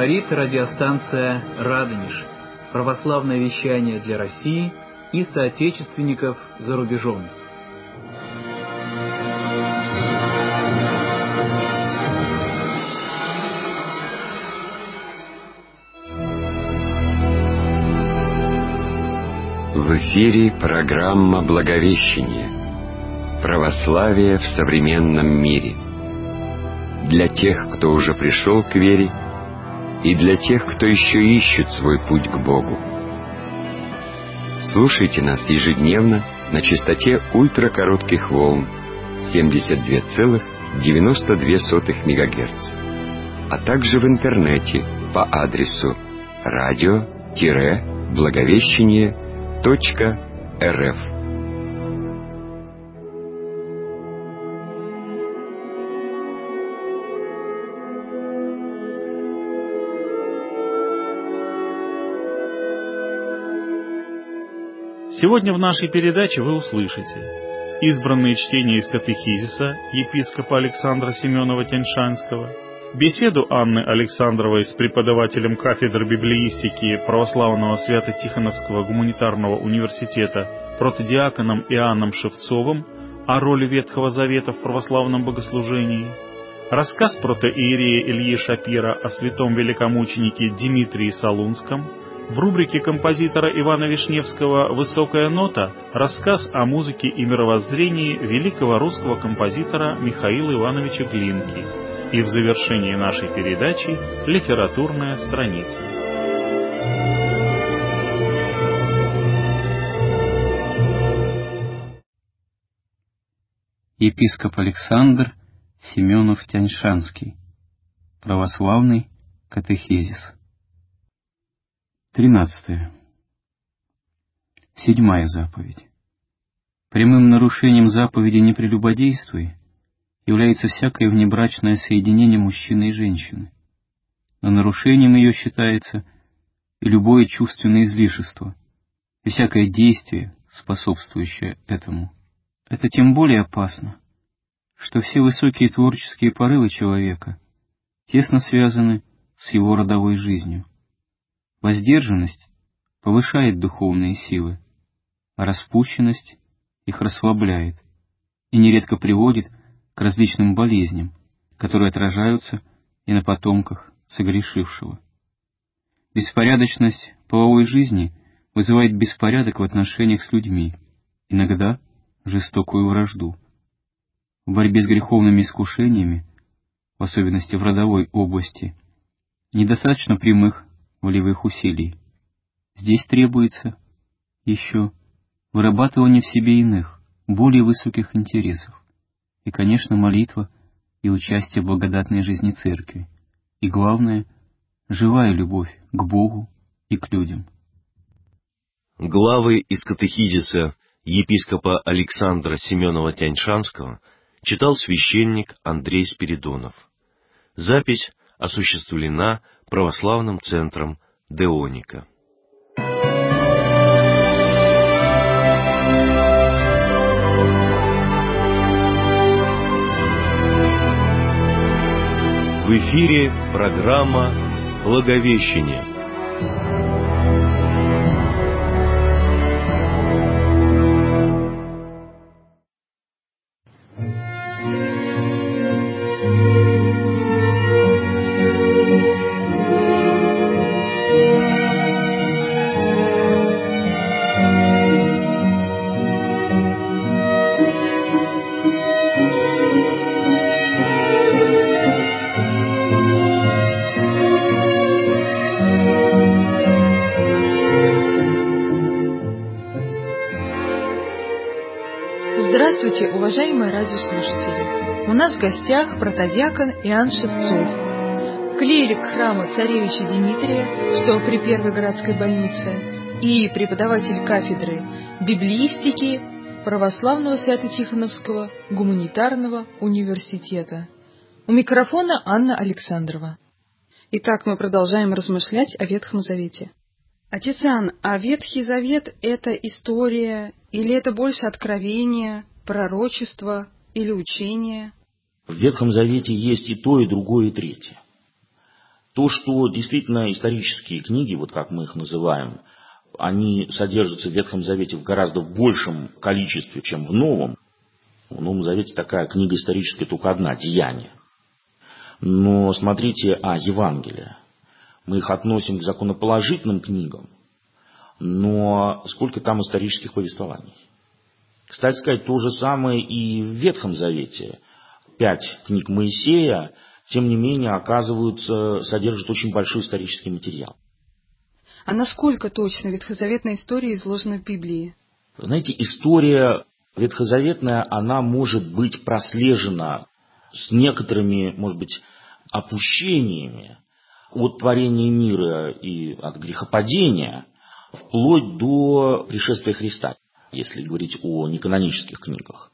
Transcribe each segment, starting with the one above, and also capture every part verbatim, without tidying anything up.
Говорит радиостанция «Радонеж». Православное вещание для России и соотечественников за рубежом. В эфире программа «Благовещение. Православие в современном мире». Для тех, кто уже пришел к вере, и для тех, кто еще ищет свой путь к Богу. Слушайте нас ежедневно на частоте ультракоротких волн семьдесят два целых девяносто две сотых мегагерца, а также в интернете по адресу радио-благовещение точка эр эф. Сегодня в нашей передаче вы услышите избранные чтения из катехизиса епископа Александра Семенова Тяньшанского, беседу Анны Александровой с преподавателем кафедры библеистики Православного Свято-Тихоновского гуманитарного университета протодиаконом Иоанном Шевцовым о роли Ветхого Завета в православном богослужении, рассказ протоиерея Ильи Шапира о святом великомученике Димитрии Солунском, в рубрике композитора Ивана Вишневского «Высокая нота» рассказ о музыке и мировоззрении великого русского композитора Михаила Ивановича Глинки. И в завершении нашей передачи литературная страница. Епископ Александр Семенов Тяньшанский. Православный катехизис. Тринадцатое. Седьмая заповедь. Прямым нарушением заповеди «не прелюбодействуй» является всякое внебрачное соединение мужчины и женщины, но нарушением ее считается и любое чувственное излишество, и всякое действие, способствующее этому. Это тем более опасно, что все высокие творческие порывы человека тесно связаны с его родовой жизнью. Воздержанность повышает духовные силы, а распущенность их расслабляет и нередко приводит к различным болезням, которые отражаются и на потомках согрешившего. Беспорядочность половой жизни вызывает беспорядок в отношениях с людьми, иногда жестокую вражду. В борьбе с греховными искушениями, в особенности в родовой области, недостаточно прямых волевых усилий. Здесь требуется еще вырабатывание в себе иных, более высоких интересов, и, конечно, молитва и участие в благодатной жизни Церкви, и, главное, живая любовь к Богу и к людям. Главы из катехизиса епископа Александра Семенова Тяньшанского читал священник Андрей Спиридонов. Запись осуществлена православным центром Деоника. В эфире программа «Благовещение». Здравствуйте, уважаемые радиослушатели! У нас в гостях протодиакон Иоанн Шевцов, клирик храма царевича Димитрия, что при Первой городской больнице, и преподаватель кафедры библеистики Православного Свято-Тихоновского гуманитарного университета. У микрофона Анна Александрова. Итак, мы продолжаем размышлять о Ветхом Завете. Отец Иоанн, а Ветхий Завет — это история, или это больше откровение, пророчество или учение? В Ветхом Завете есть и то, и другое, и третье. То, что действительно исторические книги, вот как мы их называем, они содержатся в Ветхом Завете в гораздо большем количестве, чем в Новом. В Новом Завете такая книга историческая только одна – Деяния. Но смотрите, а Евангелия. Мы их относим к законоположительным книгам, но сколько там исторических повествований. Кстати сказать, то же самое и в Ветхом Завете. Пять книг Моисея, тем не менее, оказываются, содержат очень большой исторический материал. А насколько точно ветхозаветная история изложена в Библии? Знаете, история ветхозаветная, она может быть прослежена с некоторыми, может быть, опущениями от творения мира и от грехопадения вплоть до пришествия Христа, если говорить о неканонических книгах.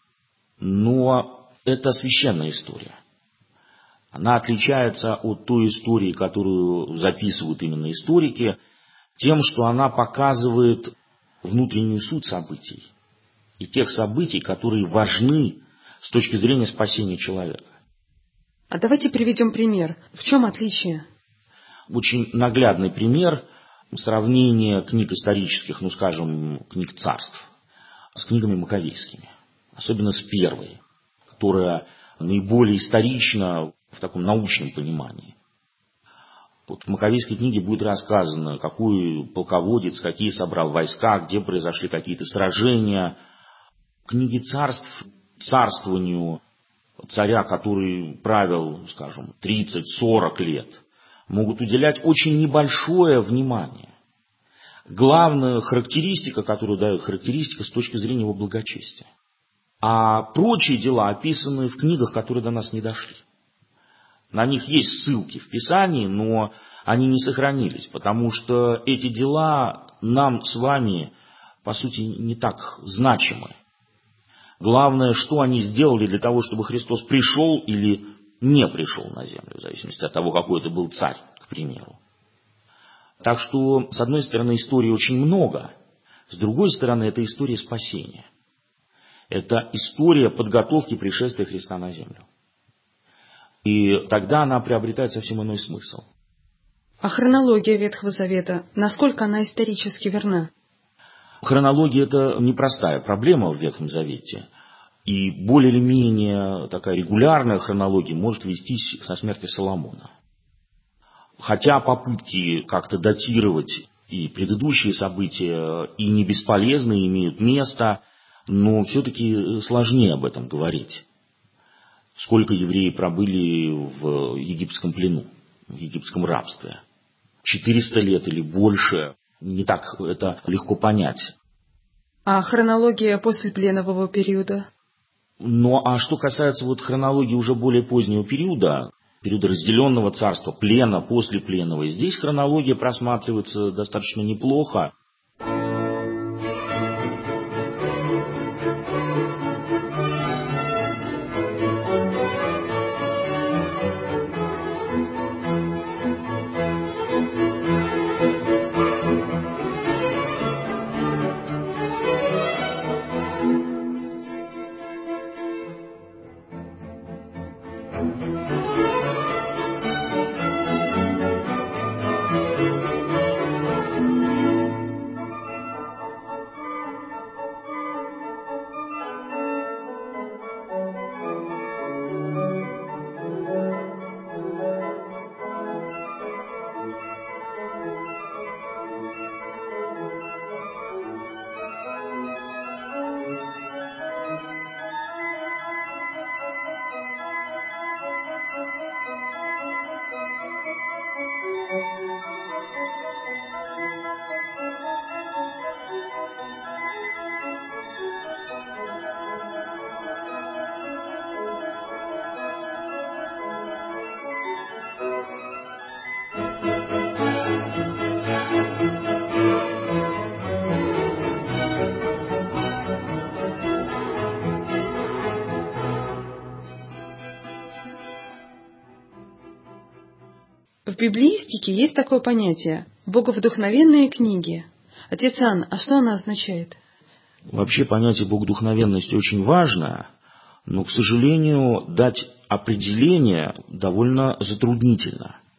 Но это священная история. Она отличается от той истории, которую записывают именно историки, тем, что она показывает внутреннюю суть событий и тех событий, которые важны с точки зрения спасения человека. А давайте приведем пример. В чем отличие? Очень наглядный пример сравнения книг исторических, ну скажем, книг царств, с книгами маковейскими. Особенно с первой, которая наиболее исторична в таком научном понимании. Вот в Маковейской книге будет рассказано, какой полководец, какие собрал войска, где произошли какие-то сражения. Книги царств, царствованию царя, который правил, скажем, тридцать-сорок лет, могут уделять очень небольшое внимание. Главная характеристика, которую дает характеристика с точки зрения его благочестия. А прочие дела описаны в книгах, которые до нас не дошли. На них есть ссылки в Писании, но они не сохранились, потому что эти дела нам с вами, по сути, не так значимы. Главное, что они сделали для того, чтобы Христос пришел или не пришел на землю, в зависимости от того, какой это был царь, к примеру. Так что, с одной стороны, истории очень много, с другой стороны, это история спасения. Это история подготовки пришествия Христа на землю. И тогда она приобретает совсем иной смысл. А хронология Ветхого Завета, насколько она исторически верна? Хронология – это непростая проблема в Ветхом Завете. И более или менее такая регулярная хронология может вестись со смерти Соломона. Хотя попытки как-то датировать и предыдущие события и не бесполезные имеют место, но все-таки сложнее об этом говорить. Сколько евреи пробыли в египетском плену, в египетском рабстве? четыреста лет или больше, не так это легко понять. А хронология после пленового периода? Ну, а что касается вот хронологии уже более позднего периода, периода разделенного царства, плена, после пленного, здесь хронология просматривается достаточно неплохо. В библеистике есть такое понятие – боговдохновенные книги. Отец Иоанн, а что оно означает? Вообще понятие богодухновенности очень важно, но, к сожалению, дать определение довольно затруднительно.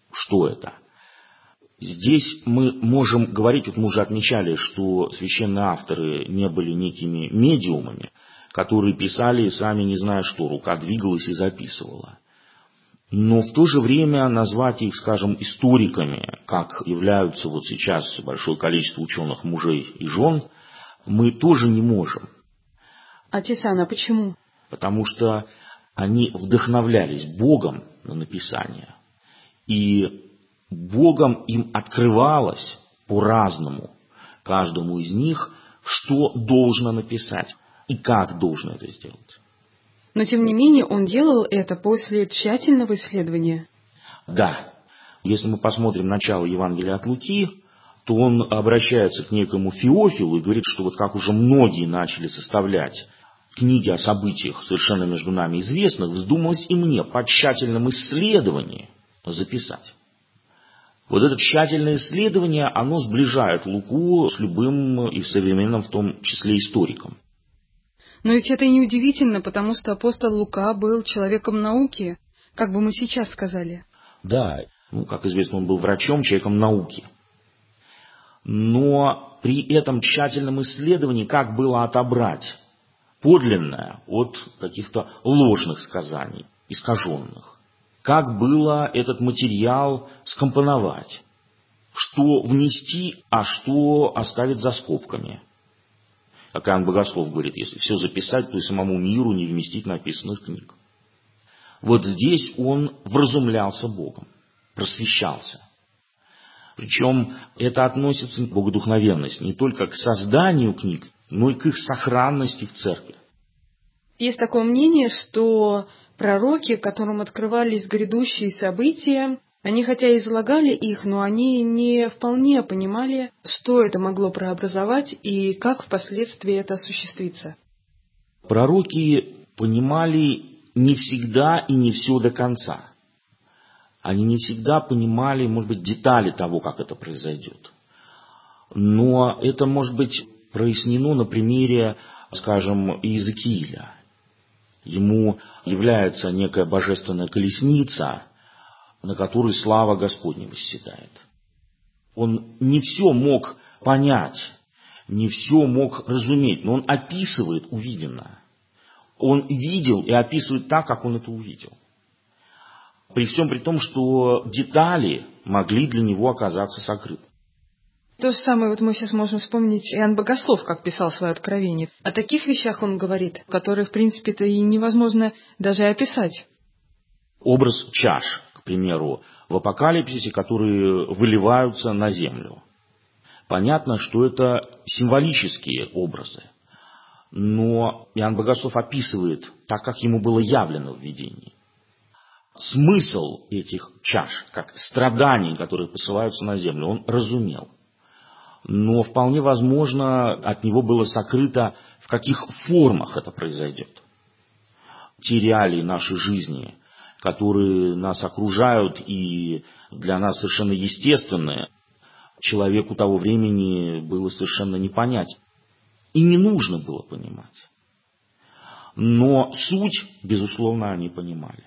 Что это? Здесь мы можем говорить, вот мы уже отмечали, что священные авторы не были некими медиумами, которые писали сами не зная что, рука двигалась и записывала. Но в то же время назвать их, скажем, историками, как являются вот сейчас большое количество ученых мужей и жен, мы тоже не можем. Отец Иоанн, а почему? Потому что они вдохновлялись Богом на написание. И Богом им открывалось по-разному, каждому из них, что должно написать и как должно это сделать. Но, тем не менее, он делал это после тщательного исследования. Да. Если мы посмотрим начало Евангелия от Луки, то он обращается к некому Феофилу и говорит, что вот как уже многие начали составлять книги о событиях, совершенно между нами известных, вздумалось и мне по тщательном исследовании записать. Вот это тщательное исследование, оно сближает Луку с любым и современным, в том числе, историком. Но ведь это не удивительно, потому что апостол Лука был человеком науки, как бы мы сейчас сказали. Да, ну, как известно, он был врачом, человеком науки. Но при этом тщательном исследовании как было отобрать подлинное от каких-то ложных сказаний, искаженных? Как было этот материал скомпоновать? Что внести, а что оставить за скобками? Как Иоанн Богослов говорит, если все записать, то и самому миру не вместить написанных книг. Вот здесь он вразумлялся Богом, просвещался. Причем это относится к богодухновенности не только к созданию книг, но и к их сохранности в церкви. Есть такое мнение, что пророки, которым открывались грядущие события, они хотя и излагали их, но они не вполне понимали, что это могло преобразовать и как впоследствии это осуществится. Пророки понимали не всегда и не все до конца. Они не всегда понимали, может быть, детали того, как это произойдет. Но это может быть прояснено на примере, скажем, Иезекииля. Ему является некая божественная колесница, на которой слава Господня восседает. Он не все мог понять, не все мог разуметь, но он описывает увиденное. Он видел и описывает так, как он это увидел. При всем при том, что детали могли для него оказаться сокрыты. То же самое вот мы сейчас можем вспомнить Иоанн Богослов, как писал свое откровение. О таких вещах он говорит, которые, в принципе-то, и невозможно даже описать. Образ чаш, к примеру, в Апокалипсисе, которые выливаются на землю. Понятно, что это символические образы. Но Иоанн Богослов описывает так, как ему было явлено в видении. Смысл этих чаш, как страданий, которые посылаются на землю, он разумел. Но вполне возможно, от него было сокрыто, в каких формах это произойдет. Те реалии нашей жизни, которые нас окружают и для нас совершенно естественные, человеку того времени было совершенно не понять. И не нужно было понимать. Но суть, безусловно, они понимали.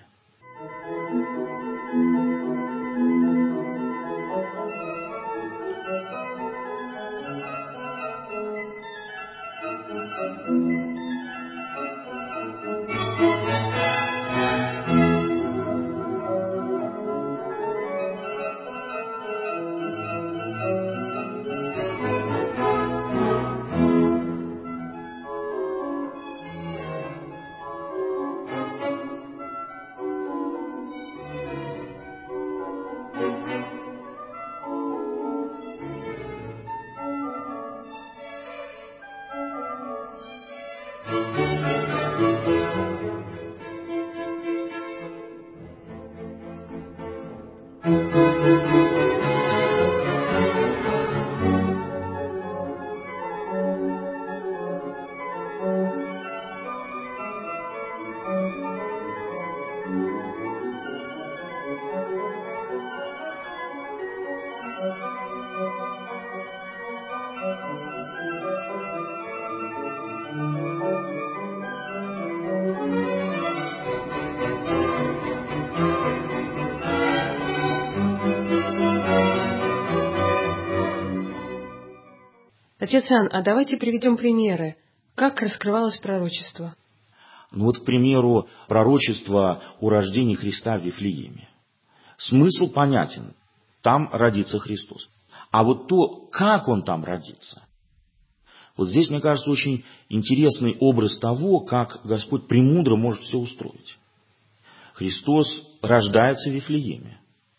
Отец Иоанн, а давайте приведем примеры. Как раскрывалось пророчество? Ну вот, к примеру, пророчество о рождении Христа в Вифлееме. Смысл понятен. Там родится Христос. А вот то, как Он там родится, вот здесь, мне кажется, очень интересный образ того, как Господь премудро может все устроить. Христос рождается в Вифлееме.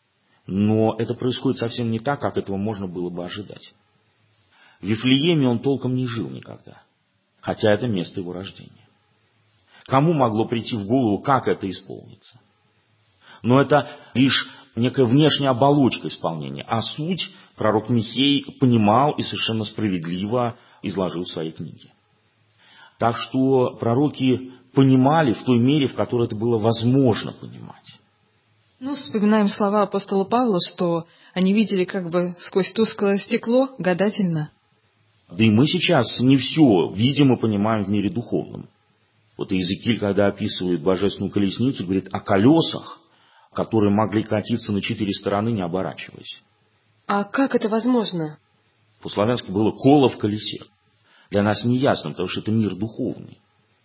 Но это происходит совсем не так, как этого можно было бы ожидать. В Вифлееме Он толком не жил никогда. Хотя это место Его рождения. Кому могло прийти в голову, как это исполнится? Но это лишь некая внешняя оболочка исполнения. А суть пророк Михей понимал и совершенно справедливо изложил в своей книге. Так что пророки понимали в той мере, в которой это было возможно понимать. Ну, вспоминаем слова апостола Павла, что они видели как бы сквозь тусклое стекло гадательно. Да и мы сейчас не все видим и понимаем в мире духовном. Вот Иезекииль, когда описывает божественную колесницу, говорит о колесах, которые могли катиться на четыре стороны, не оборачиваясь. А как это возможно? По-славянски было «коло в колесе». Для нас не ясно, потому что это мир духовный.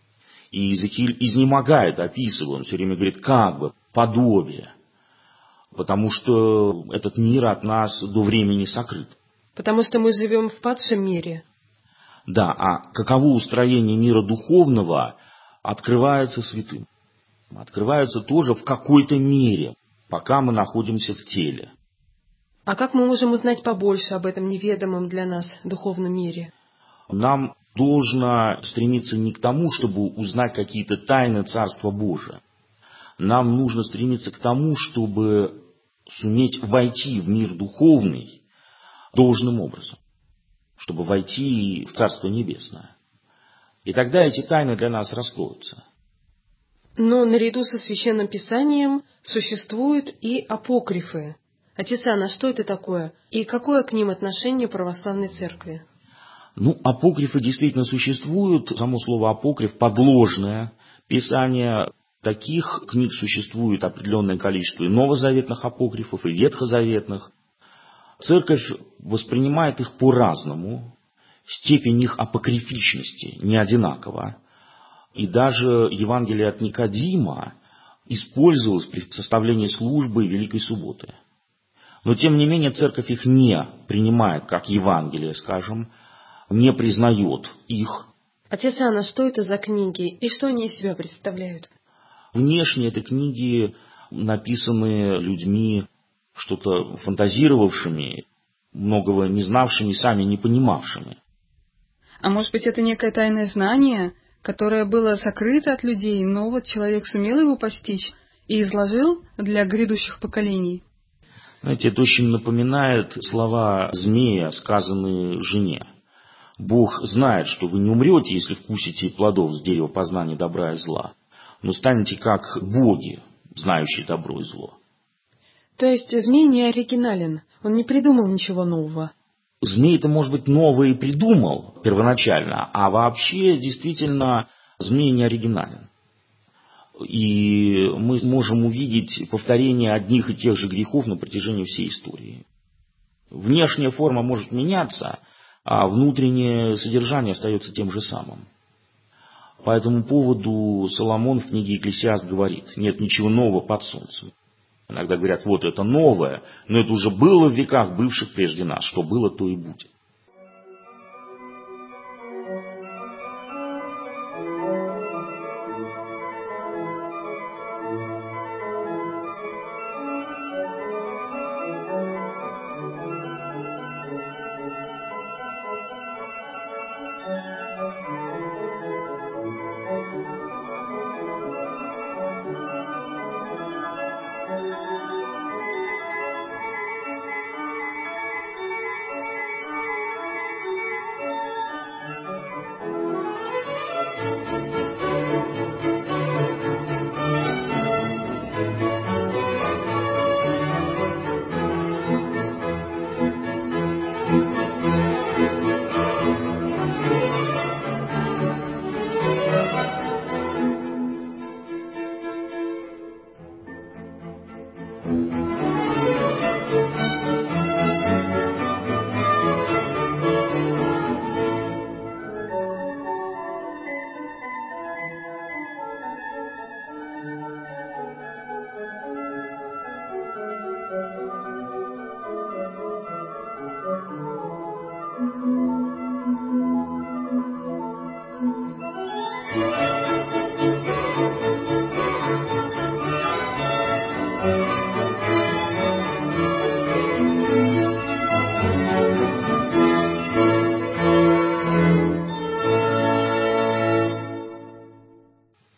И Иезекииль изнемогает, описывая, он все время говорит «как бы», «подобие». Потому что этот мир от нас до времени сокрыт. Потому что мы живем в падшем мире. Да, а каково устроение мира духовного открывается святым. Открывается тоже в какой-то мере, пока мы находимся в теле. А как мы можем узнать побольше об этом неведомом для нас духовном мире? Нам должно стремиться не к тому, чтобы узнать какие-то тайны Царства Божия. Нам нужно стремиться к тому, чтобы суметь войти в мир духовный должным образом. Чтобы войти в Царство Небесное. И тогда эти тайны для нас раскроются. Но наряду со Священным Писанием существуют и апокрифы. Отец Иоанн, а что это такое? И какое к ним отношение православной церкви? Ну, апокрифы действительно существуют. Само слово апокриф подложное писание. Таких книг существует определенное количество и новозаветных апокрифов, и ветхозаветных. Церковь воспринимает их по-разному. Степень их апокрифичности не одинакова. И даже Евангелие от Никодима использовалось при составлении службы Великой Субботы. Но тем не менее церковь их не принимает как Евангелие, скажем, не признает их. Отец Иоанн, а что это за книги и что они из себя представляют? Внешне это книги написаны людьми, что-то фантазировавшими, многого не знавшими, сами не понимавшими. А может быть, это некое тайное знание, которое было сокрыто от людей, но вот человек сумел его постичь и изложил для грядущих поколений? Знаете, это очень напоминает слова змея, сказанные жене. Бог знает, что вы не умрете, если вкусите плодов с дерева познания добра и зла, но станете как боги, знающие добро и зло. То есть змей не оригинален, он не придумал ничего нового. Змей-то, может быть, новое и придумал первоначально, а вообще, действительно, змей не оригинален. И мы можем увидеть повторение одних и тех же грехов на протяжении всей истории. Внешняя форма может меняться, а внутреннее содержание остается тем же самым. По этому поводу Соломон в книге «Екклесиаст» говорит: нет ничего нового под солнцем. Иногда говорят, вот это новое, но это уже было в веках, бывших прежде нас. Что было, то и будет.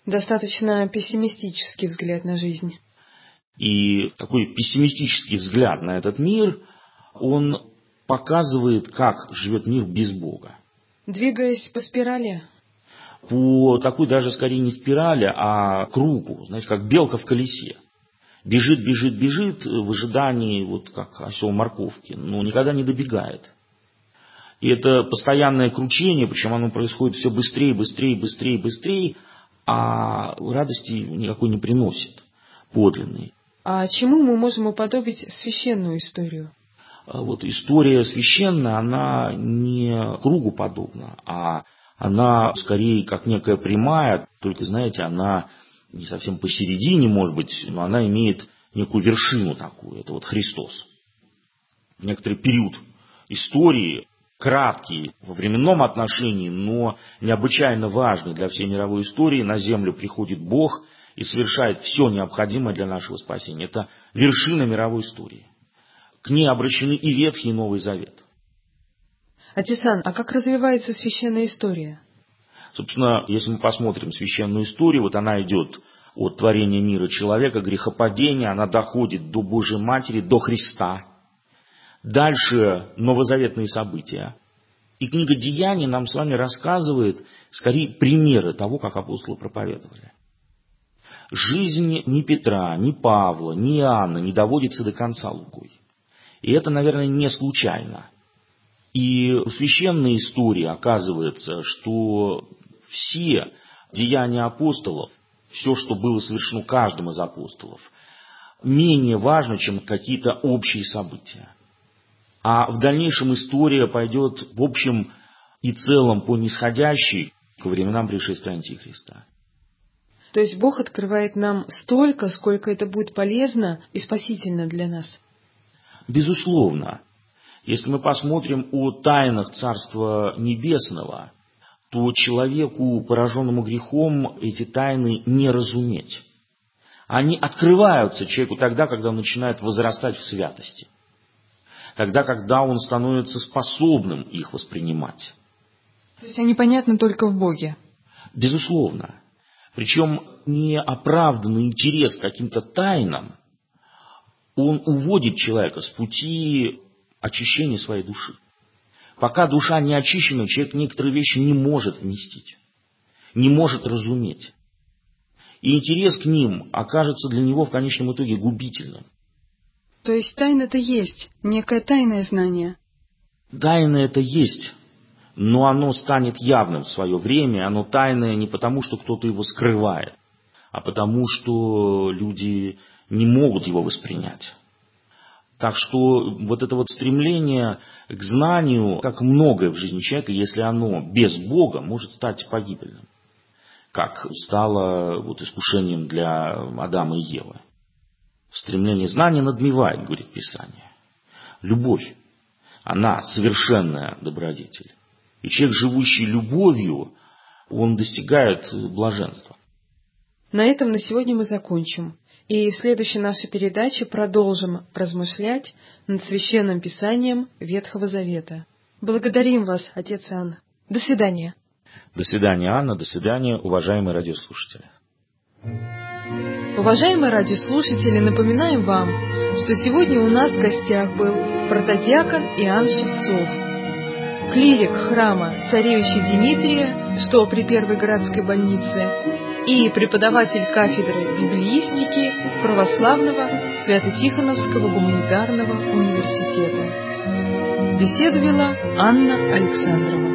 достаточно пессимистический взгляд на жизнь. И такой пессимистический взгляд на этот мир, он показывает, как живет мир без Бога. Двигаясь по спирали. По такой даже скорее не спирали, а кругу, знаете, как белка в колесе. Бежит, бежит, бежит в ожидании, вот как осел морковки, но никогда не добегает. И это постоянное кручение, причем оно происходит все быстрее, быстрее, быстрее, быстрее, а радости никакой не приносит, подлинной. А чему мы можем уподобить священную историю? Вот история священная, она не кругу подобна, а она скорее как некая прямая, только, знаете, она не совсем посередине, может быть, но она имеет некую вершину такую. Это вот Христос. Некоторый период истории, краткий во временном отношении, но необычайно важный для всей мировой истории. На землю приходит Бог и совершает все необходимое для нашего спасения. Это вершина мировой истории. К ней обращены и Ветхий, и Новый Завет. Отец Ан, а как развивается священная история? Собственно, если мы посмотрим священную историю, вот она идет от творения мира человека, грехопадения, она доходит до Божьей Матери, до Христа. Дальше новозаветные события. И книга Деяний нам с вами рассказывает, скорее, примеры того, как апостолы проповедовали. Жизнь ни Петра, ни Павла, ни Иоанна не доводится до конца Лукой. И это, наверное, не случайно. И в священной истории оказывается, что все деяния апостолов, все, что было совершено каждым из апостолов, менее важно, чем какие-то общие события. А в дальнейшем история пойдет в общем и целом по нисходящей к временам пришествия Антихриста. То есть Бог открывает нам столько, сколько это будет полезно и спасительно для нас? Безусловно. Если мы посмотрим о тайнах Царства Небесного, то человеку, пораженному грехом, эти тайны не разуметь. Они открываются человеку тогда, когда он начинает возрастать в святости. Тогда, когда он становится способным их воспринимать. То есть они понятны только в Боге? Безусловно. Причем неоправданный интерес к каким-то тайнам, он уводит человека с пути очищения своей души. Пока душа не очищена, человек некоторые вещи не может вместить, не может разуметь. И интерес к ним окажется для него в конечном итоге губительным. То есть тайна-то есть, некое тайное знание? Тайна это есть, но оно станет явным в свое время. Оно тайное не потому, что кто-то его скрывает, а потому, что люди не могут его воспринять. Так что вот это вот стремление к знанию, как многое в жизни человека, если оно без Бога, может стать погибельным. Как стало вот искушением для Адама и Евы. Стремление знания надмевает, говорит Писание. Любовь, она совершенная добродетель. И человек, живущий любовью, он достигает блаженства. На этом на сегодня мы закончим. И в следующей нашей передаче продолжим размышлять над Священным Писанием Ветхого Завета. Благодарим вас, отец Иоанн. До свидания. До свидания, Анна. До свидания, уважаемые радиослушатели. Уважаемые радиослушатели, напоминаем вам, что сегодня у нас в гостях был протодиакон Иоанн Шевцов, клирик храма царевича Димитрия, что при Первой городской больнице, и преподаватель кафедры библеистики Православного Свято-Тихоновского гуманитарного университета. Беседу вела Анна Александрова.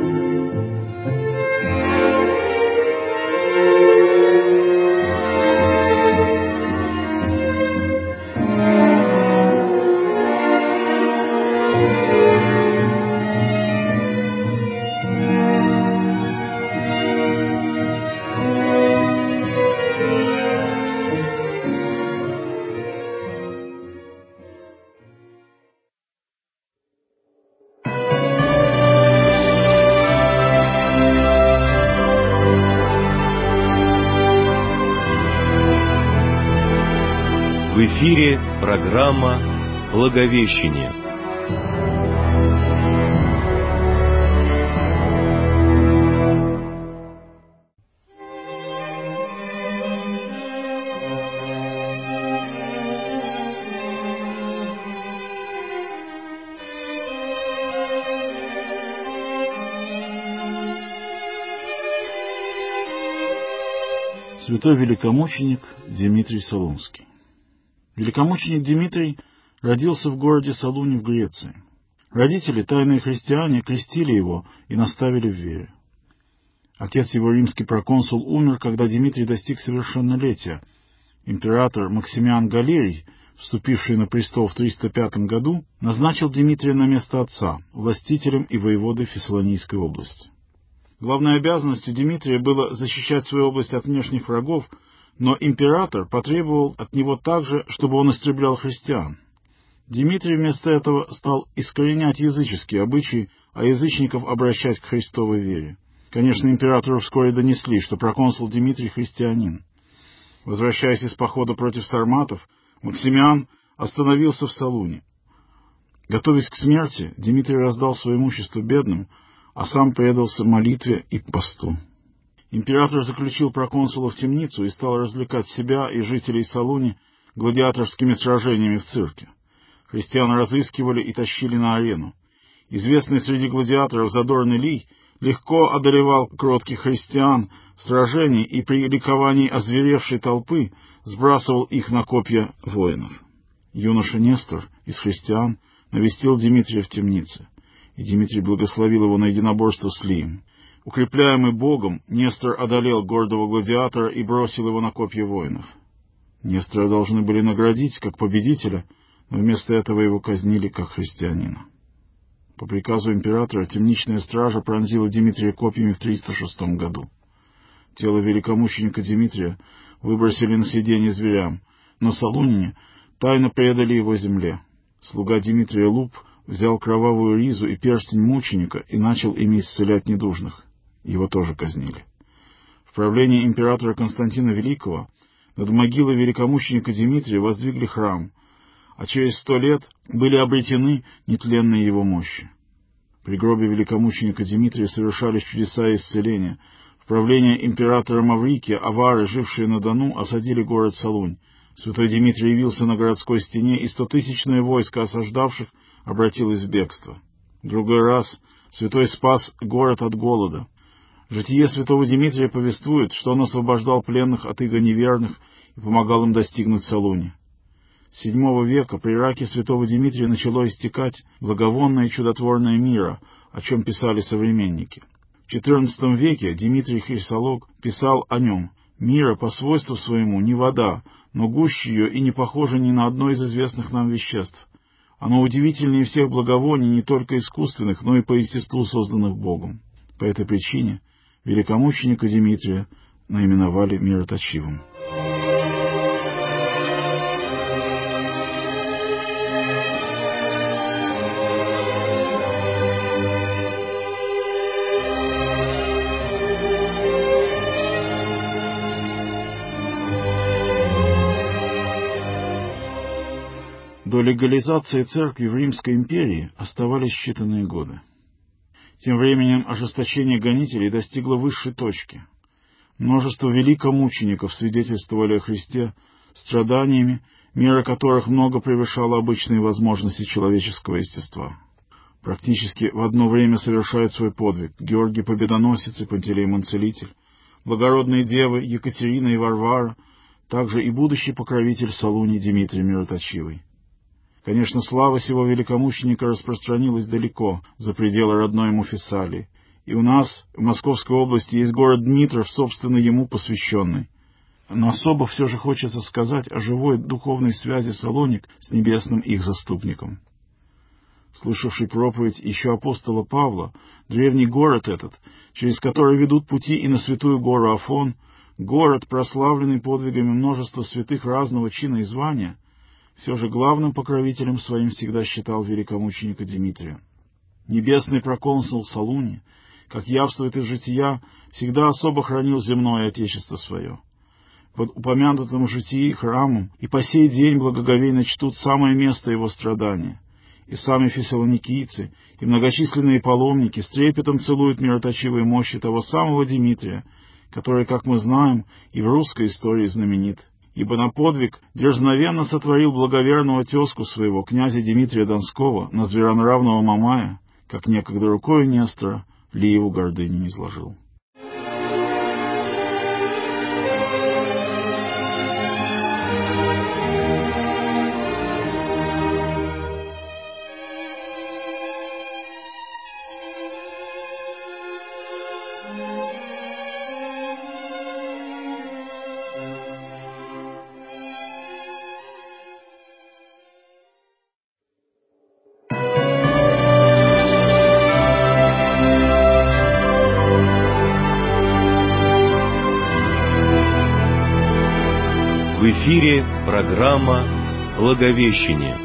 В эфире программа «Благовещение». Святой великомученик Димитрий Солунский. Великомученик Димитрий родился в городе Солуни в Греции. Родители, тайные христиане, крестили его и наставили в вере. Отец его, римский проконсул, умер, когда Димитрий достиг совершеннолетия. Император Максимиан Галерий, вступивший на престол в триста пятом году, назначил Димитрия на место отца, властителем и воеводой Фессалонийской области. Главной обязанностью Димитрия было защищать свою область от внешних врагов, но император потребовал от него также, чтобы он истреблял христиан. Димитрий вместо этого стал искоренять языческие обычаи, а язычников обращать к Христовой вере. Конечно, императору вскоре донесли, что проконсул Димитрий христианин. Возвращаясь из похода против сарматов, Максимиан остановился в Солуне. Готовясь к смерти, Димитрий раздал свое имущество бедным, а сам предался молитве и посту. Император заключил проконсула в темницу и стал развлекать себя и жителей Солуни гладиаторскими сражениями в цирке. Христиан разыскивали и тащили на арену. Известный среди гладиаторов задорный Лий легко одолевал кротких христиан в сражении и при ликовании озверевшей толпы сбрасывал их на копья воинов. Юноша Нестор из христиан навестил Димитрия в темнице, и Димитрий благословил его на единоборство с Лием. Укрепляемый Богом, Нестор одолел гордого гладиатора и бросил его на копья воинов. Нестора должны были наградить как победителя, но вместо этого его казнили как христианина. По приказу императора темничная стража пронзила Димитрия копьями в триста шестом году. Тело великомученика Димитрия выбросили на съедение зверям, но солуняне тайно предали его земле. Слуга Димитрия Луп взял кровавую ризу и перстень мученика и начал ими исцелять недужных. Его тоже казнили. В правлении императора Константина Великого над могилой великомученика Димитрия воздвигли храм, а через сто лет были обретены нетленные его мощи. При гробе великомученика Димитрия совершались чудеса и исцеления. В правлении императора Маврикия авары, жившие на Дону, осадили город Солунь. Святой Димитрий явился на городской стене, и стотысячное войско осаждавших обратилось в бегство. В другой раз святой спас город от голода. Житие святого Димитрия повествует, что он освобождал пленных от иго неверных и помогал им достигнуть Солуни. С седьмого века при раке святого Димитрия начало истекать благовонное и чудотворное мира, о чем писали современники. В четырнадцатом веке Димитрий Хрисолог писал о нем: «Мира по свойству своему не вода, но гуще ее и не похоже ни на одно из известных нам веществ. Оно удивительнее всех благовоний, не только искусственных, но и по естеству созданных Богом». По этой причине великомученика Димитрия наименовали мироточивым. До легализации церкви в Римской империи оставались считанные годы. Тем временем ожесточение гонителей достигло высшей точки. Множество великомучеников свидетельствовали о Христе страданиями, мера которых много превышала обычные возможности человеческого естества. Практически в одно время совершают свой подвиг Георгий Победоносец и Пантелеймон Целитель, благородные девы Екатерина и Варвара, также и будущий покровитель Солуни Димитрий Мироточивый. Конечно, слава сего великомученика распространилась далеко, за пределы родной ему Фессалии, и у нас, в Московской области, есть город Дмитров, собственно ему посвященный. Но особо все же хочется сказать о живой духовной связи Салоник с небесным их заступником. Слышавший проповедь еще апостола Павла, древний город этот, через который ведут пути и на святую гору Афон, город, прославленный подвигами множества святых разного чина и звания, все же главным покровителем своим всегда считал великомученика Димитрия. Небесный проконсул Солуни, как явствует из жития, всегда особо хранил земное отечество свое. Под упомянутым житии храмом и по сей день благоговейно чтут самое место его страдания. И сами фессалоникийцы, и многочисленные паломники с трепетом целуют мироточивые мощи того самого Димитрия, который, как мы знаем, и в русской истории знаменит. Ибо на подвиг дерзновенно сотворил благоверного тезку своего, князя Дмитрия Донского, на зверонравного Мамая, как некогда рукою Нестора Лиеву гордыню не изложил. В эфире программа «Благовещение».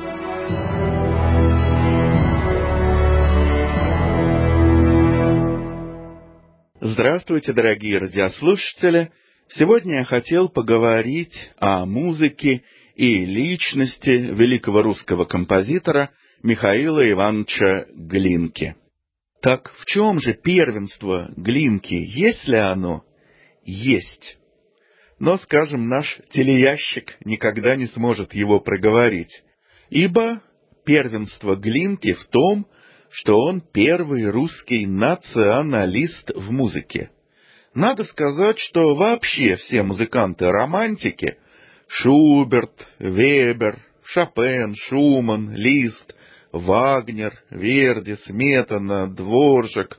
Здравствуйте, дорогие радиослушатели! Сегодня я хотел поговорить о музыке и личности великого русского композитора Михаила Ивановича Глинки. Так в чем же первенство Глинки? Есть ли оно? Есть. Но, скажем, наш телеящик никогда не сможет его проговорить, ибо первенство Глинки в том, что он первый русский националист в музыке. Надо сказать, что вообще все музыканты-романтики — Шуберт, Вебер, Шопен, Шуман, Лист, Вагнер, Верди, Сметана, Дворжак,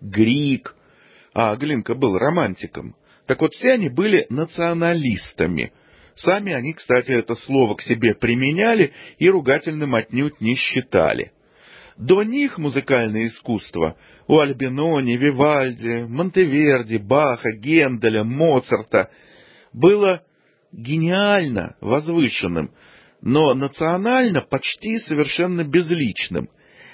Грик, а Глинка был романтиком, так вот все они были националистами. Сами они, кстати, это слово к себе применяли и ругательным отнюдь не считали. До них музыкальное искусство у Альбинони, Вивальди, Монтеверди, Баха, Генделя, Моцарта было гениально возвышенным, но национально почти совершенно безличным,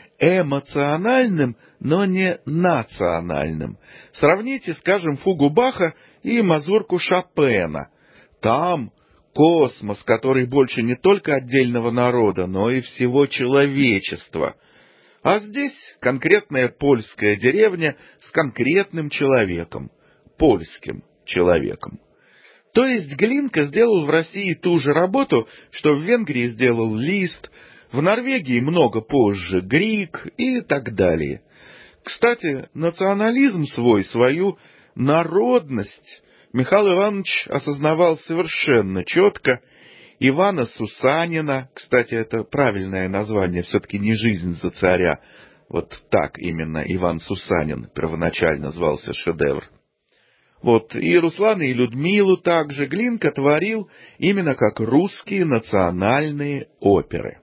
эмоциональным, но не национальным. Сравните, скажем, фугу Баха и мазурку Шопена. Там космос, который больше не только отдельного народа, но и всего человечества. А здесь конкретная польская деревня с конкретным человеком, польским человеком. То есть Глинка сделал в России ту же работу, что в Венгрии сделал Лист, в Норвегии много позже Грик и так далее. Кстати, национализм свой, свою народность Михаил Иванович осознавал совершенно четко. Ивана Сусанина, кстати, это правильное название, все-таки не «Жизнь за царя», вот так именно Иван Сусанин первоначально звался шедевр. Вот и Руслана, и Людмилу также Глинка творил именно как русские национальные оперы.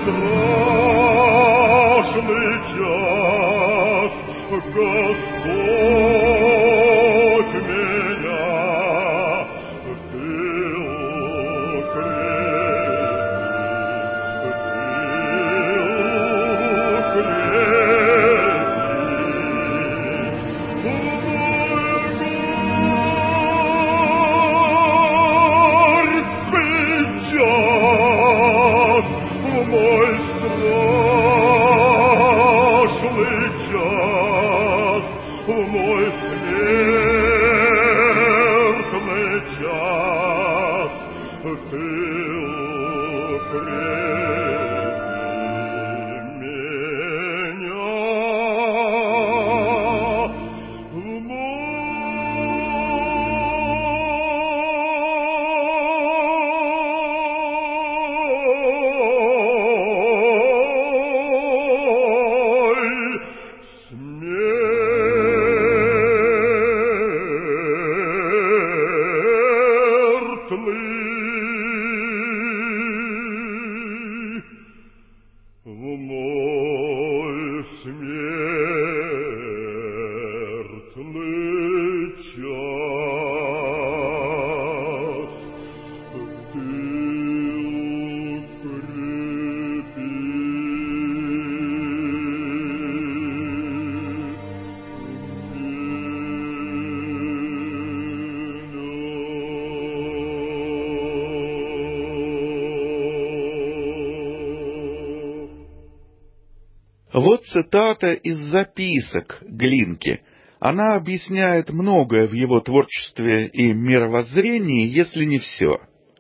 Вот цитата из записок Глинки. Она объясняет многое в его творчестве и мировоззрении, если не все.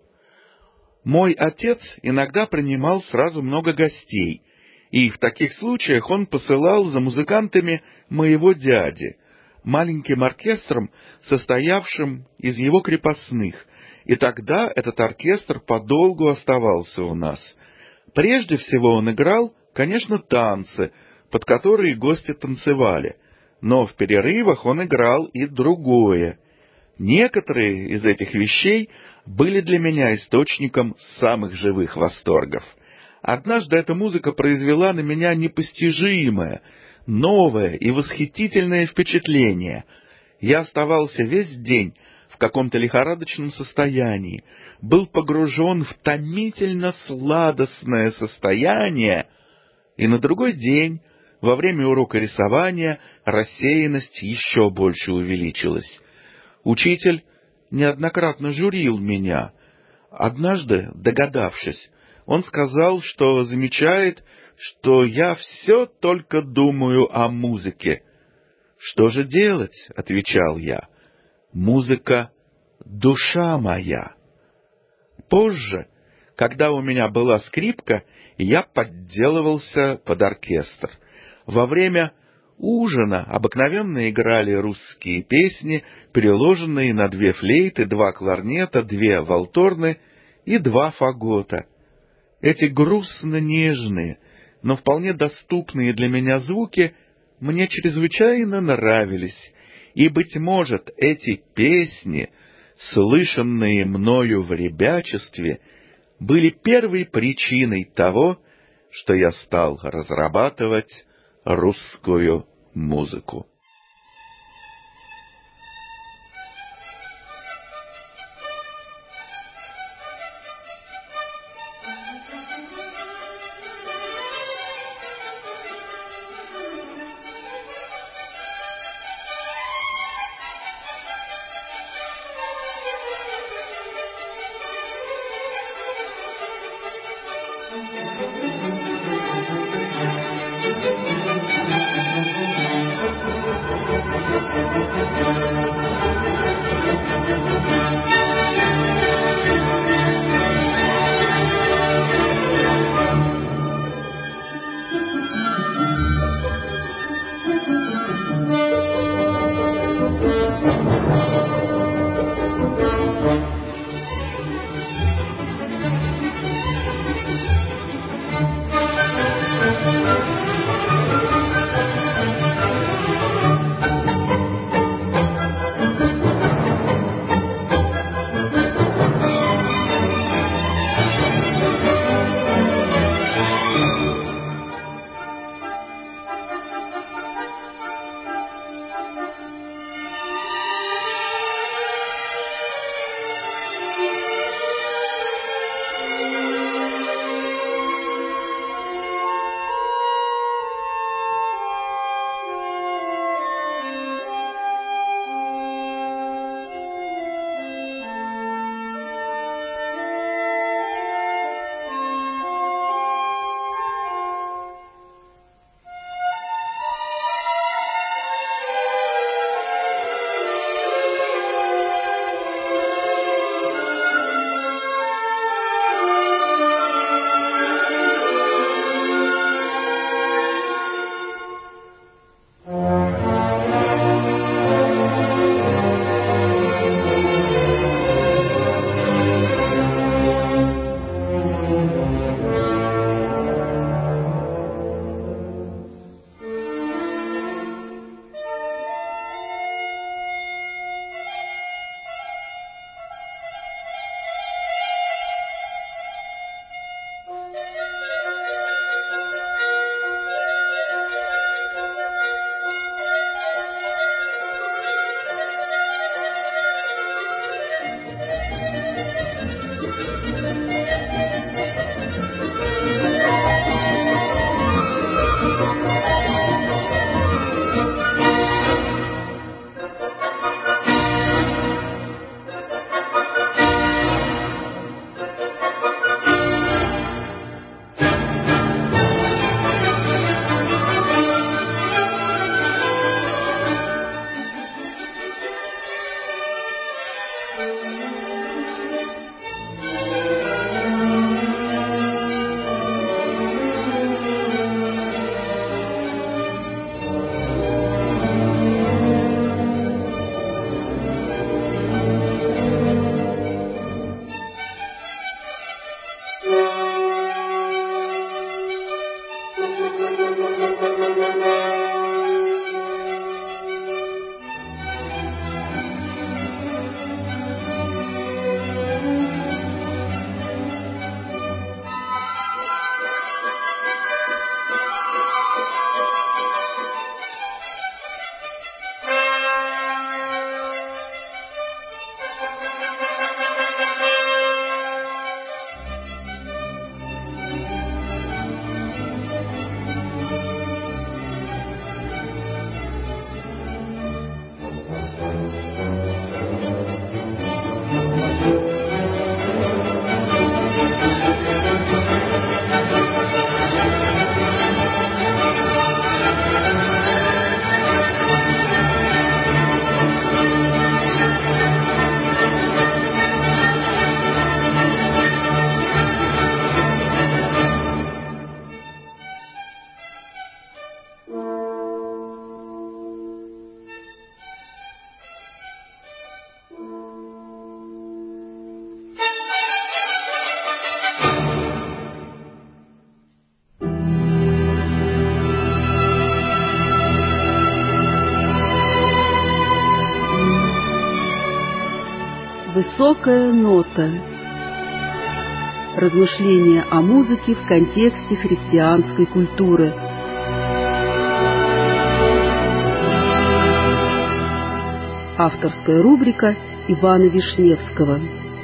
«Мой отец иногда принимал сразу много гостей, и в таких случаях он посылал за музыкантами моего дяди, маленьким оркестром, состоявшим из его крепостных, и тогда этот оркестр подолгу оставался у нас. Прежде всего он играл, конечно, танцы, под которые гости танцевали, но в перерывах он играл и другое. Некоторые из этих вещей были для меня источником самых живых восторгов. Однажды эта музыка произвела на меня непостижимое, новое и восхитительное впечатление. Я оставался весь день в каком-то лихорадочном состоянии, был погружен в томительно сладостное состояние, и на другой день, во время урока рисования, рассеянность еще больше увеличилась. Учитель неоднократно журил меня. Однажды, догадавшись, он сказал, что замечает, что я все только думаю о музыке. «Что же делать?» — отвечал я. «Музыка — душа моя». Позже, когда у меня была скрипка, я подделывался под оркестр. Во время ужина обыкновенно играли русские песни, переложенные на две флейты, два кларнета, две валторны и два фагота. Эти грустно-нежные, но вполне доступные для меня звуки мне чрезвычайно нравились, и, быть может, эти песни, слышанные мною в ребячестве, были первой причиной того, что я стал разрабатывать русскую музыку. Высокая нота. Размышления о музыке в контексте христианской культуры. Авторская рубрика Ивана Вишневского.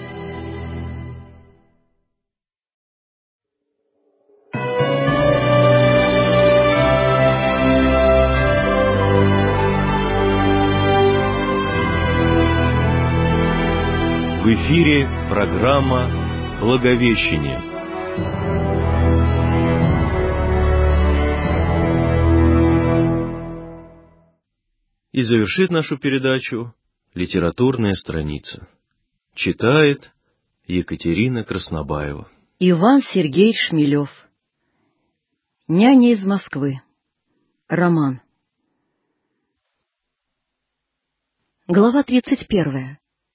В эфире программа «Благовещение». И завершит нашу передачу литературная страница. Читает Екатерина Краснобаева. Иван Сергеевич Шмелев. «Няня из Москвы». Роман. Глава тридцать первая.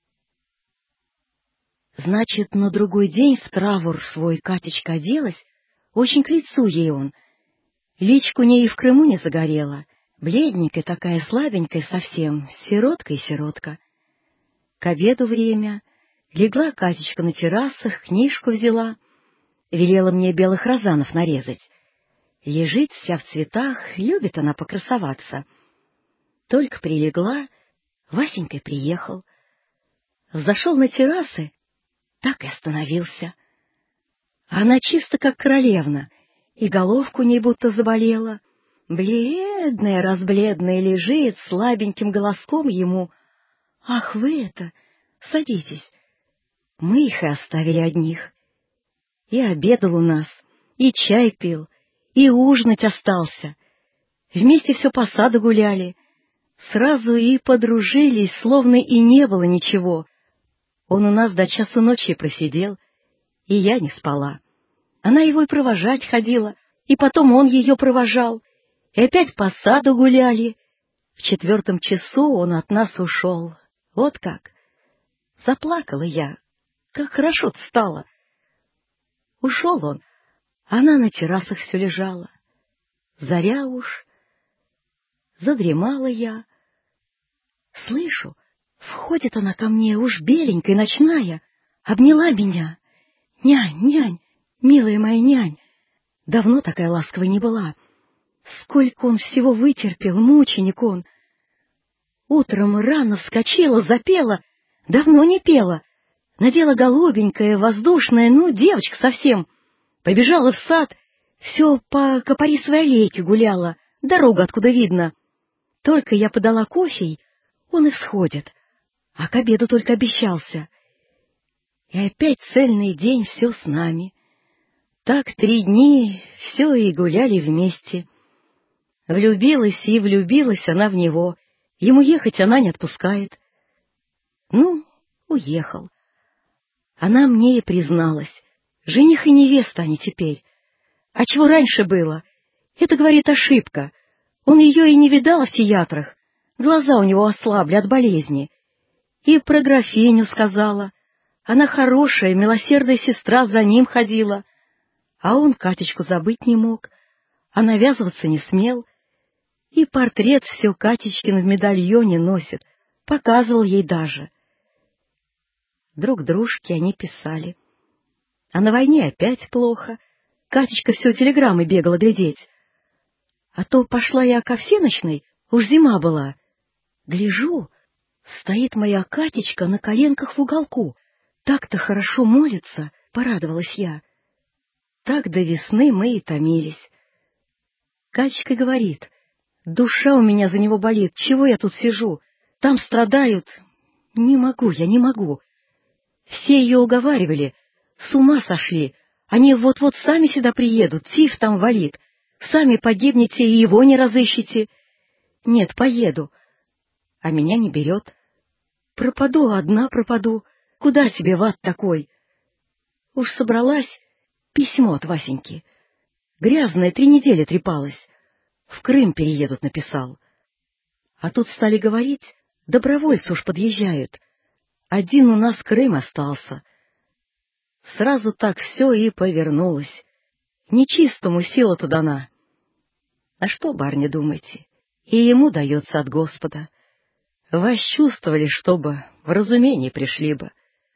Значит, на другой день в траур свой Катечка оделась, очень к лицу ей он. Личку у ней и в Крыму не загорела, бледненькая такая, слабенькая совсем, сиротка-сиротка. К обеду время, легла Катечка на террасах, книжку взяла, велела мне белых розанов нарезать. Лежит вся в цветах, любит она покрасоваться. Только прилегла, Васенька приехал. Зашел на террасы, так и остановился. Она чисто как королевна, и головку у ней будто заболела. Бледная, разбледная лежит, слабеньким голоском ему: «Ах, вы это! Садитесь!» Мы их и оставили одних. И обедал у нас, и чай пил, и ужинать остался. Вместе все по саду гуляли. Сразу и подружились, словно и не было ничего. Он у нас до часу ночи просидел, и я не спала. Она его и провожать ходила, и потом он ее провожал, и опять по саду гуляли. В четвертом часу он от нас ушел. Вот как. Заплакала я. Как хорошо-то стало. Ушел он, она на террасах все лежала. Заря уж. Задремала я. Слышу, входит она ко мне, уж беленькая, ночная, обняла меня. «Нянь, нянь, милая моя нянь!» Давно такая ласковая не была. Сколько он всего вытерпел, мученик он. Утром рано вскочила, запела, давно не пела. Надела голубенькое, воздушное, ну, девочка совсем. Побежала в сад, все по Капарисовой аллейке гуляла, дорогу откуда видно. Только я подала кофе, он и всходит, а к обеду только обещался. И опять цельный день все с нами. Так три дни все и гуляли вместе. Влюбилась и влюбилась она в него, ему ехать она не отпускает. Ну, уехал. Она мне и призналась. Жених и невеста они теперь. А чего раньше было? Это, говорит, ошибка. Он ее и не видал в театрах. Глаза у него ослабли от болезни. И про графиню сказала. Она хорошая, милосердная сестра, за ним ходила. А он Катечку забыть не мог, а навязываться не смел. И портрет все Катечкин в медальоне носит, показывал ей даже. Друг дружке они писали. А на войне опять плохо. Катечка все телеграммы бегала глядеть. А то пошла я ко всеночной, уж зима была. Гляжу, стоит моя Катечка на коленках в уголку. Так-то хорошо молится, порадовалась я. Так до весны мы и томились. Катечка говорит: душа у меня за него болит, чего я тут сижу? Там страдают. Не могу я, не могу. Все ее уговаривали, с ума сошли. Они вот-вот сами сюда приедут, тиф там валит. Сами погибнете и его не разыщете. Нет, поеду. А меня не берет. Пропаду, одна пропаду. Куда тебе в ад такой? Уж собралась, письмо от Васеньки. Грязное, три недели трепалось. В Крым переедут, написал. А тут стали говорить, добровольцы уж подъезжают. Один у нас Крым остался. Сразу так все и повернулось. Нечистому сила-то дана. А что, барыня, думаете? И ему дается от Господа. Вас чувствовали, чтобы в разумение пришли бы.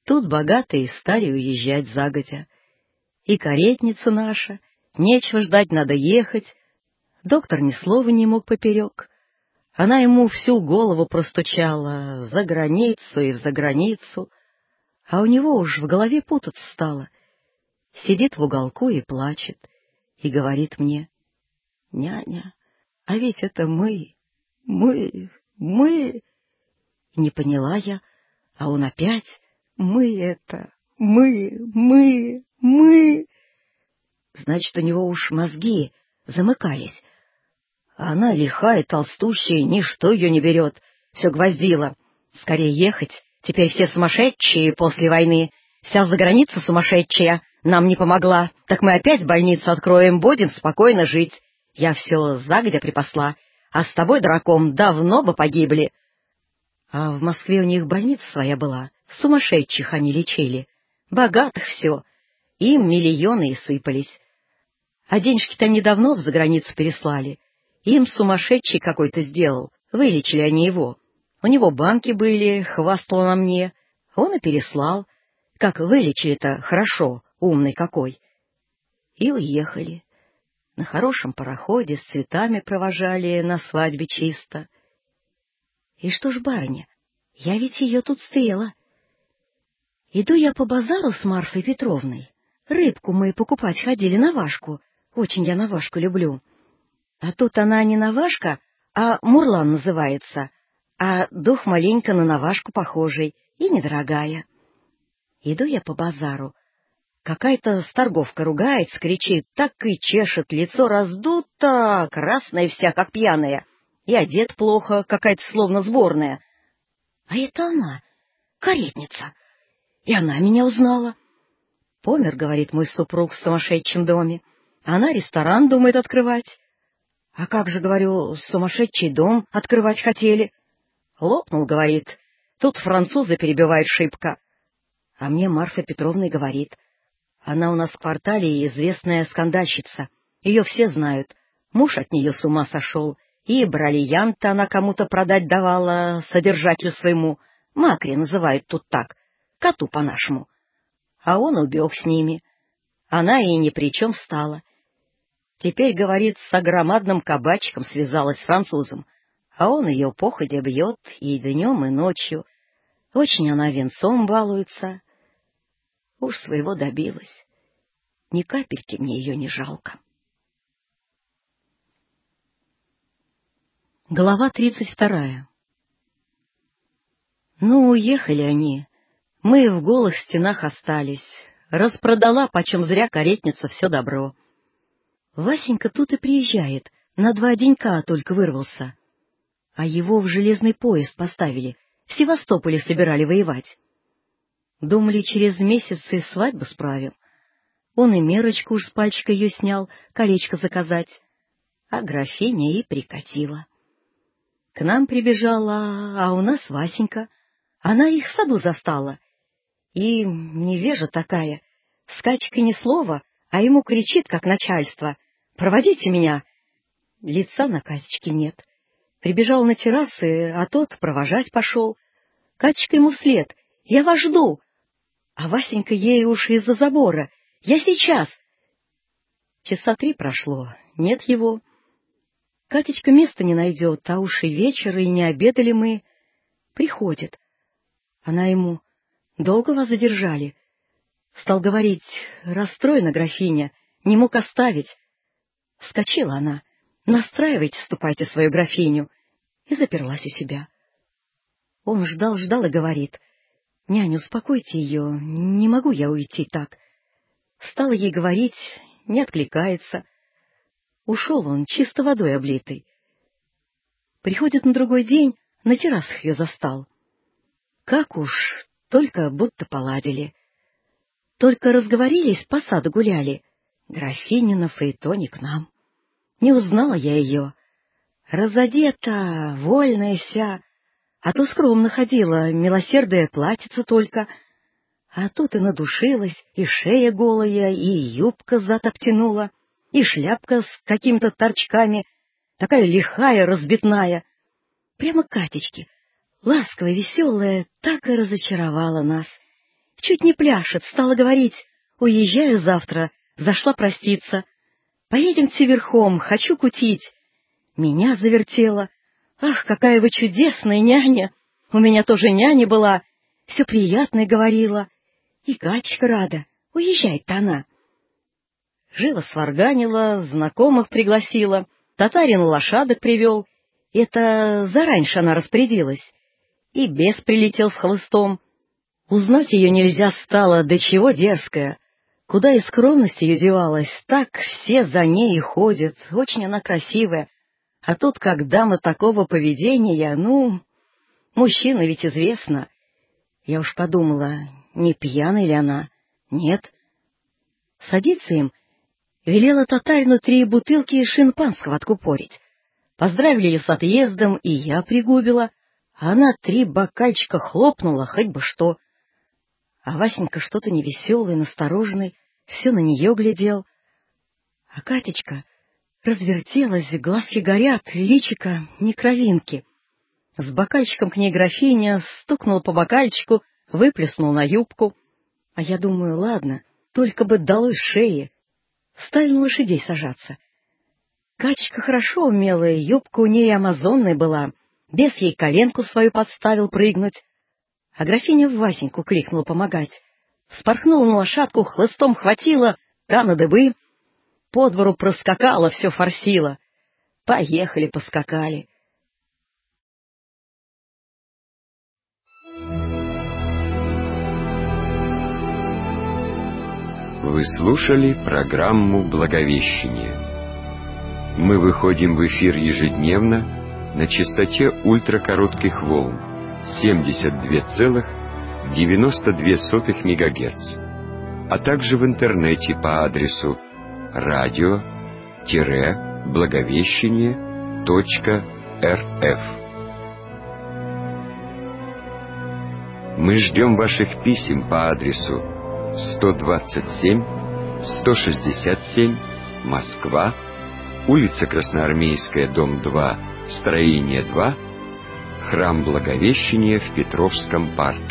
Тут богатые стали уезжать загодя. И каретница наша, нечего ждать, надо ехать. Доктор ни слова не мог поперек. Она ему всю голову простучала за границу и за границу, а у него уж в голове путаться стало. Сидит в уголку и плачет, и говорит мне: «Няня, а ведь это мы, мы, мы...» Не поняла я, а он опять: «Мы это, мы, мы, мы...» Значит, у него уж мозги замыкались. А она лихая, толстущая, ничто ее не берет, все гвоздила. Скорее ехать, теперь все сумасшедшие после войны, вся заграница сумасшедшая, нам не помогла, так мы опять больницу откроем, будем спокойно жить. Я все загодя припасла, а с тобой, дураком, давно бы погибли. А в Москве у них больница своя была, сумасшедших они лечили, богатых все, им миллионы и сыпались. А денежки-то недавно в заграницу переслали. Им сумасшедший какой-то сделал, вылечили они его. У него банки были, хвастал на мне. Он и переслал. Как вылечили-то хорошо, умный какой. И уехали. На хорошем пароходе с цветами провожали, на свадьбе чисто. И что ж, барыня, я ведь ее тут стрела. Иду я по базару с Марфой Петровной. Рыбку мы покупать ходили на Вашку. Очень я на Вашку люблю. А тут она не Навашка, а Мурлан называется, а дух маленько на Навашку похожий и недорогая. Иду я по базару. Какая-то старговка ругается, кричит, так и чешет, лицо раздуто, красная вся, как пьяная, и одет плохо, какая-то словно сборная. А это она, каретница, и она меня узнала. Помер, говорит, мой супруг в сумасшедшем доме, она ресторан думает открывать. А как же, говорю, сумасшедший дом открывать хотели? Лопнул, говорит, тут французы перебивают шибко. А мне Марфа Петровна говорит, она у нас в квартале известная скандальщица, ее все знают, муж от нее с ума сошел, и бриллианты она кому-то продать давала, содержателю своему, Макри называют тут так, коту по-нашему. А он убег с ними, она и ни при чем стала. Теперь, говорит, с огромадным кабачиком связалась с французом, а он ее походя бьет и днем, и ночью. Очень она венцом балуется. Уж своего добилась. Ни капельки мне ее не жалко. Глава тридцать вторая. Ну, уехали они. Мы в голых стенах остались. Распродала почем зря каретница все добро. Васенька тут и приезжает, на два денька только вырвался. А его в железный поезд поставили, в Севастополе собирали воевать. Думали, через месяц и свадьбу справим. Он и мерочку уж с пальчика ее снял, колечко заказать. А графиня и прикатила. К нам прибежала, а у нас Васенька. Она их в саду застала. И невежа такая, скачка ни слова, а ему кричит, как начальство: «Проводите меня!» Лица на Катечке нет. Прибежал на террасы, а тот провожать пошел. Катечка ему вслед: «Я вас жду!» А Васенька ей уж из-за забора: «Я сейчас!» Часа три прошло, нет его. Катечка места не найдет, а уж и вечер, и не обедали мы. Приходит. Она ему: «Долго вас задержали?» Стал говорить: «Расстроена графиня, не мог оставить». Вскочила она: «Настраивайте, ступайте свою графиню», и заперлась у себя. Он ждал-ждал и говорит: «Няня, успокойте ее, не могу я уйти так». Стала ей говорить, не откликается. Ушел он, чисто водой облитый. Приходит на другой день, на террасах ее застал. Как уж, только будто поладили. Только разговорились, по саду гуляли. Графиня на фаэтоне к нам. Не узнала я ее. Разодета, вольная вся, а то скромно ходила, милосердная платьица только. А тут и надушилась, и шея голая, и юбка зад обтянула, и шляпка с какими-то торчками, такая лихая, разбитная. Прямо Катечки, ласковая, веселая, так и разочаровала нас. чуть не пляшет, стала говорить: «Уезжаю завтра», зашла проститься. «Поедемте верхом, хочу кутить». Меня завертела. «Ах, какая вы чудесная няня! У меня тоже няня была, все приятное говорила. И Катечка рада, уезжает-то она». Живо сварганила, знакомых пригласила, татарин лошадок привел. Это зараньше она распорядилась. И бес прилетел с хлыстом. Узнать ее нельзя стало, до чего дерзкая. Куда и скромность ее девалась, так все за ней и ходят, очень она красивая. А тут, как дама такого поведения, ну, мужчина ведь известно. Я уж подумала, не пьяная ли она? Нет. Садиться им велела татарину три бутылки шампанского откупорить. Поздравили ее с отъездом, и я пригубила. А она три бокальчика хлопнула, хоть бы что. А Васенька что-то невеселый, настороженный, все на нее глядел. А Катечка развертелась, глазки горят, личико не кровинки. С бокальчиком к ней графиня стукнула по бокальчику, выплеснул на юбку. А я думаю, ладно, только бы долой шеи. Стали на лошадей сажаться. Катечка хорошо умела, юбка у ней амазонной была. Бес ей коленку свою подставил прыгнуть. А графиня Васеньку кликнула помогать. Вспорхнула на лошадку, хлыстом хватила, та на дыбы. По двору проскакала, все форсила. Поехали, поскакали. Вы слушали программу «Благовещение». Мы выходим в эфир ежедневно на частоте ультракоротких волн семьдесят два целых девяносто две сотых мегагерц, а также в интернете по адресу радио-благовещение точка рф. Мы ждем ваших писем по адресу сто двадцать семь сто шестьдесят семь, Москва, улица Красноармейская, дом два, строение два, Храм Благовещения в Петровском парке.